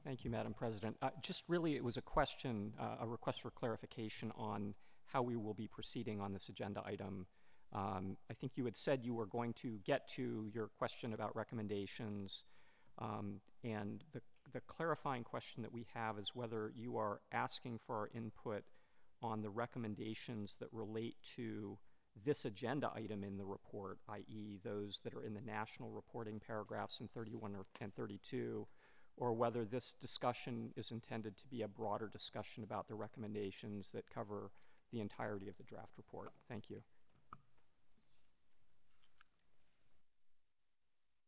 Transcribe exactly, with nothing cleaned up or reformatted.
Thank you, Madam President. Uh, just really, it was a question, uh, a request for clarification on how we will be proceeding on this agenda item. Um, I think you had said you were going to get to your question about recommendations, um, and the, the clarifying question that we have is whether you are asking for our input on the recommendations that relate to this agenda item in the report, that is those that are in the national reporting paragraphs in thirty-one or, and thirty-two, or whether this discussion is intended to be a broader discussion about the recommendations that cover the entirety of the draft report. Thank you.